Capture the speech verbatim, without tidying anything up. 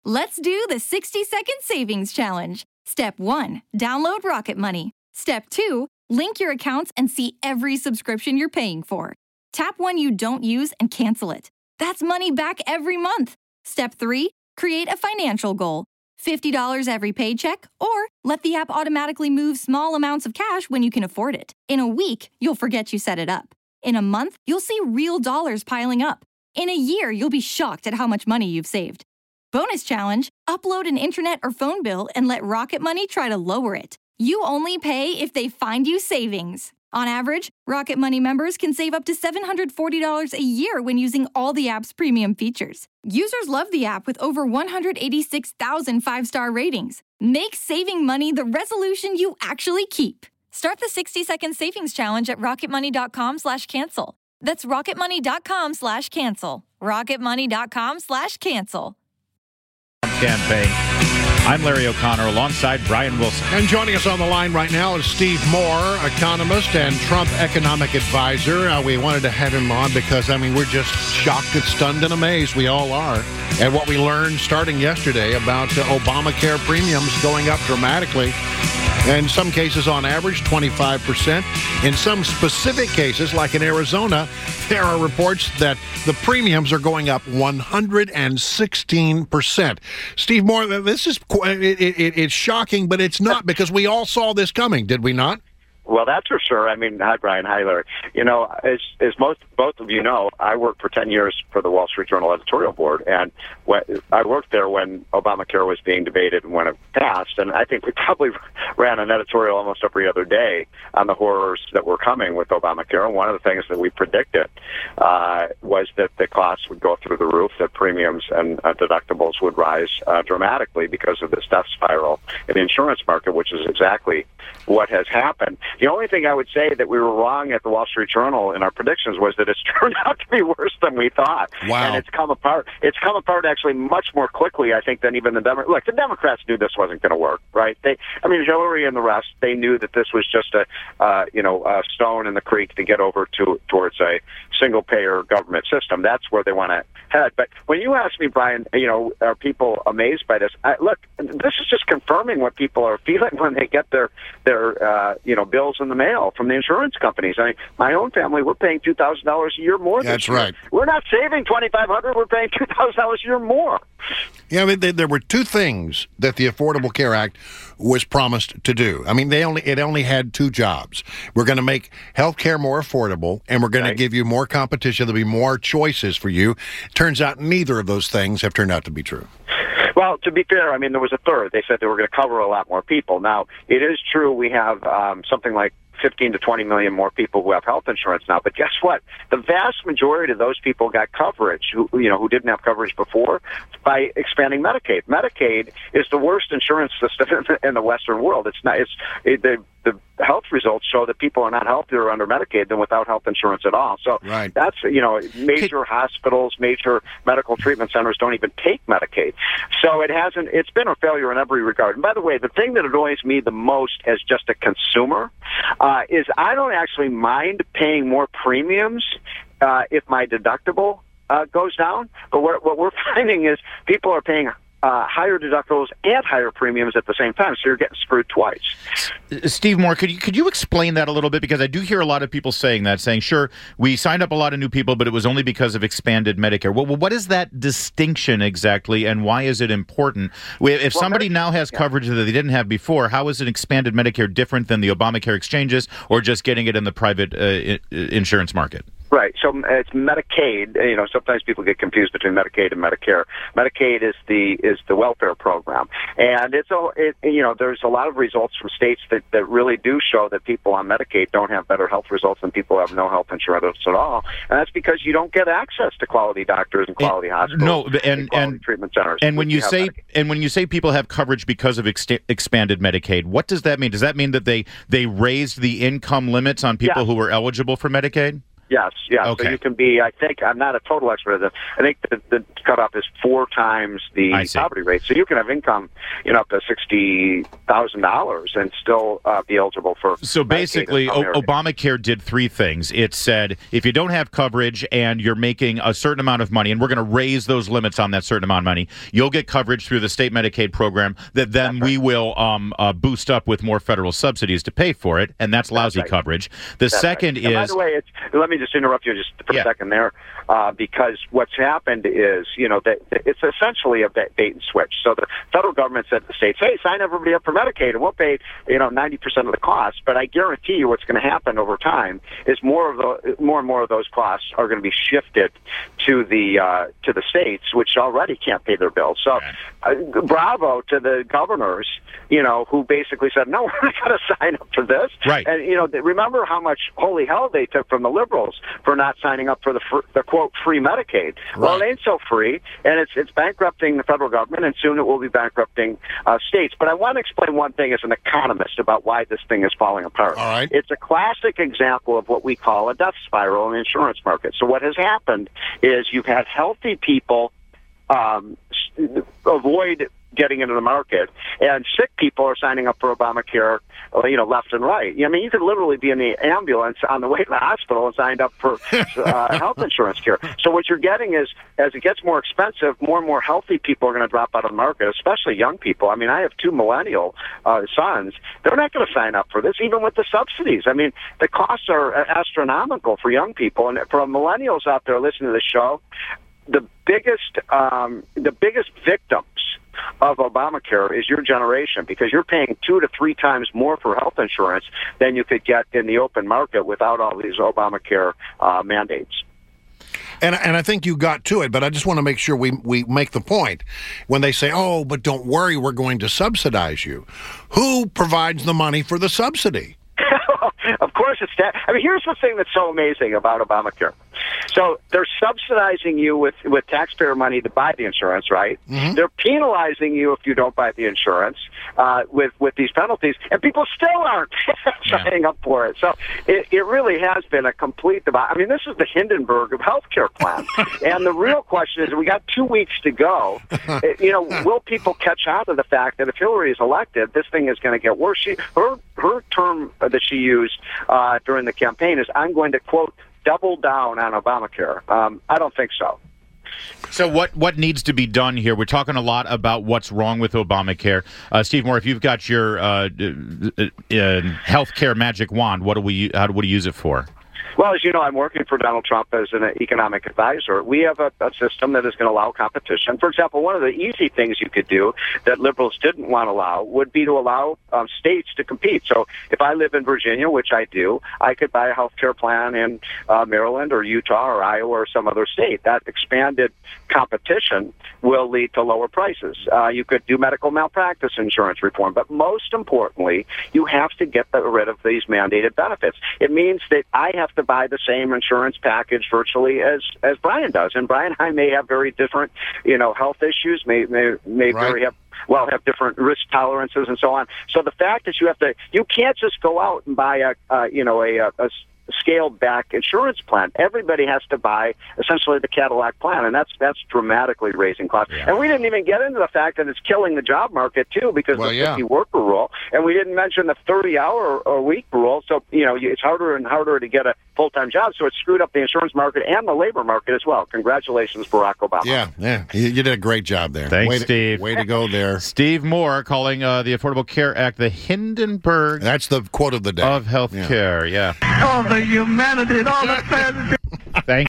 Let's do the sixty second savings challenge. Step one, download Rocket Money. Step two, link your accounts and see every subscription you're paying for. Tap one you don't use and cancel it. That's money back every month. Step three, create a financial goal. fifty dollars every paycheck, or let the app automatically move small amounts of cash when you can afford it. In a week, you'll forget you set it up. In a month, you'll see real dollars piling up. In a year, you'll be shocked at how much money you've saved. Bonus challenge, upload an internet or phone bill and let Rocket Money try to lower it. You only pay if they find you savings. On average, Rocket Money members can save up to seven hundred forty dollars a year when using all the app's premium features. Users love the app with over one hundred eighty-six thousand five-star ratings. Make saving money the resolution you actually keep. Start the sixty second savings challenge at rocketmoney.com slash cancel. That's rocketmoney.com slash cancel. rocketmoney.com slash cancel. Campaign. I'm Larry O'Connor alongside Brian Wilson. And joining us on the line right now is Steve Moore, economist and Trump economic advisor. Uh, we wanted to have him on because, I mean, we're just shocked and stunned and amazed. We all are at what we learned starting yesterday about uh, Obamacare premiums going up dramatically. In some cases, on average, twenty-five percent. In some specific cases, like in Arizona, there are reports that the premiums are going up one hundred sixteen percent. Steve Moore, this is it, it, it's shocking, but it's not, because we all saw this coming, did we not? Well, that's for sure. I mean, hi, Brian. Hi, Larry. You know, as as most both of you know, I worked for ten years for the Wall Street Journal editorial board, and when, I worked there when Obamacare was being debated and when it passed. And I think we probably ran an editorial almost every other day on the horrors that were coming with Obamacare. And one of the things that we predicted uh, was that the costs would go through the roof, that premiums and uh, deductibles would rise uh, dramatically because of this death spiral in the insurance market, which is exactly what has happened. The only thing I would say that we were wrong at the Wall Street Journal in our predictions was that it's turned out to be worse than we thought. Wow. And it's come apart. It's come apart actually much more quickly, I think, than even the Democrats. Look, the Democrats knew this wasn't going to work, right? They, I mean, Hillary and the rest, they knew that this was just a, uh, you know, a stone in the creek to get over to towards a single-payer government system. That's where they want to head. But when you ask me, Brian, you know, are people amazed by this? I, look, this is just confirming what people are feeling when they get their their uh, you know bills in the mail from the insurance companies. I mean, my own family, we're paying two thousand dollars a year more. That's this year. right. We're not saving twenty-five hundred dollars. We're paying two thousand dollars a year more. Yeah, I mean, there were two things that the Affordable Care Act was promised to do. I mean, they only it only had two jobs. We're going to make health care more affordable, and we're going Right. to give you more competition. There'll be more choices for you. Turns out neither of those things have turned out to be true. Well, to be fair, I mean, there was a third. They said they were going to cover a lot more people. Now, it is true we have um, something like fifteen to twenty million more people who have health insurance now. But guess what? The vast majority of those people got coverage, who you know, who didn't have coverage before, by expanding Medicaid. Medicaid is the worst insurance system in the Western world. It's not. It's it, the the health results show that people are not healthier under Medicaid than without health insurance at all. So Right. that's, you know, major hospitals, major medical treatment centers don't even take Medicaid. So it hasn't, it's been a failure in every regard. And by the way, the thing that annoys me the most as just a consumer uh, is I don't actually mind paying more premiums uh, if my deductible uh, goes down. But what, what we're finding is people are paying Uh, higher deductibles and higher premiums at the same time, so you're getting screwed twice. Steve Moore, could you could you explain that a little bit? Because I do hear a lot of people saying that, saying, sure, we signed up a lot of new people, but it was only because of expanded Medicare. Well, what is that distinction exactly, and why is it important? If somebody well, now has yeah. coverage that they didn't have before, how is an expanded Medicare different than the Obamacare exchanges or just getting it in the private uh, insurance market? Right. So it's Medicaid. You know, sometimes people get confused between Medicaid and Medicare. Medicaid is the is the welfare program, and it's a it, you know there's a lot of results from states that, that really do show that people on Medicaid don't have better health results than people who have no health insurance at all, and that's because you don't get access to quality doctors and quality and, hospitals. No, and and, quality and treatment centers. And when you, you say Medicaid. and when you say people have coverage because of ex- expanded Medicaid, what does that mean? Does that mean that they they raised the income limits on people Yeah. who were eligible for Medicaid? Yes, yes. Okay. So you can be, I think, I'm not a total expert at this. I think the, the cutoff is four times the I see. poverty rate. So you can have income, you know, up to sixty thousand dollars and still uh, be eligible for. So basically, Medicaid o- Obamacare did three things. It said if you don't have coverage and you're making a certain amount of money, and we're going to raise those limits on that certain amount of money, you'll get coverage through the state Medicaid program that then That's we right. will um, uh, boost up with more federal subsidies to pay for it, and that's lousy right. coverage. The That's second right. And by is... the way, it's, let me just interrupt you just for Yeah. a second there, uh, because what's happened is, you know, that that it's essentially a bait and switch. So the federal government said to the states, hey, sign everybody up for Medicaid, and we'll pay, you know, ninety percent of the cost. But I guarantee you what's going to happen over time is more of the more and more of those costs are going to be shifted to the uh, to the states, which already can't pay their bills. So uh, bravo to the governors, you know, who basically said, no, we're not going to sign up for this. Right. And, you know, remember how much holy hell they took from the liberals for not signing up for the, fr- the quote, free Medicaid. Well, it ain't so free, and it's it's bankrupting the federal government, and soon it will be bankrupting uh, states. But I want to explain one thing as an economist about why this thing is falling apart. All right. It's a classic example of what we call a death spiral in the insurance market. So what has happened is you've had healthy people um, s- avoid getting into the market, and sick people are signing up for Obamacare, uh, you know, left and right. I mean, you could literally be in the ambulance on the way to the hospital and signed up for uh, health insurance care. So what you're getting is, as it gets more expensive, more and more healthy people are going to drop out of the market, especially young people. I mean, I have two millennial uh, sons. They're not going to sign up for this, even with the subsidies. I mean, the costs are astronomical for young people. And for millennials out there listening to the show, the biggest, um, the biggest victims of Obamacare is your generation, because you're paying two to three times more for health insurance than you could get in the open market without all these Obamacare uh, mandates. And and I think you got to it, but I just want to make sure we, we make the point. When they say, oh, but don't worry, we're going to subsidize you. Who provides the money for the subsidy? Of course, it's that. I mean, here's the thing that's so amazing about Obamacare. So they're subsidizing you with, with taxpayer money to buy the insurance, right? Mm-hmm. They're penalizing you if you don't buy the insurance uh, with, with these penalties, and people still aren't signing up for it. So it, it really has been a complete debate. I mean, this is the Hindenburg of healthcare plan. And the real question is, we got two weeks to go. It, you know, will people catch on to the fact that if Hillary is elected, this thing is going to get worse? She, her, her term that she used uh, during the campaign is, I'm going to, quote, double down on Obamacare. Um, I don't think so. So what, what needs to be done here? We're talking a lot about what's wrong with Obamacare. Uh, Steve Moore, if you've got your uh, uh, uh, health care magic wand, what do we how do, what do you use it for? Well, as you know, I'm working for Donald Trump as an economic advisor. We have a, a system that is going to allow competition. For example, one of the easy things you could do that liberals didn't want to allow would be to allow um, states to compete. So if I live in Virginia, which I do, I could buy a health care plan in uh, Maryland or Utah or Iowa or some other state. That expanded competition will lead to lower prices. Uh, you could do medical malpractice insurance reform. But most importantly, you have to get rid of these mandated benefits. It means that I have to buy the same insurance package virtually as as Brian does, and Brian and I may have very different, you know, health issues, may may may Right. very have well have different risk tolerances and so on. So the fact that you have to, you can't just go out and buy a uh, you know a, a, a scaled back insurance plan. Everybody has to buy essentially the Cadillac plan, and that's that's dramatically raising costs. Yeah. And we didn't even get into the fact that it's killing the job market too, because Well, the yeah. fifty worker rule, and we didn't mention the thirty hour a week rule. So you know it's harder and harder to get a full time job. So it screwed up the insurance market and the labor market as well. Congratulations, Barack Obama. Yeah, yeah. You, you did a great job there. Thanks, way to, Steve. Way to go there. Steve Moore calling uh, the Affordable Care Act the Hindenburg That's the quote of the day. of health Yeah. care. Yeah. All the humanity, all the tragedy. Thank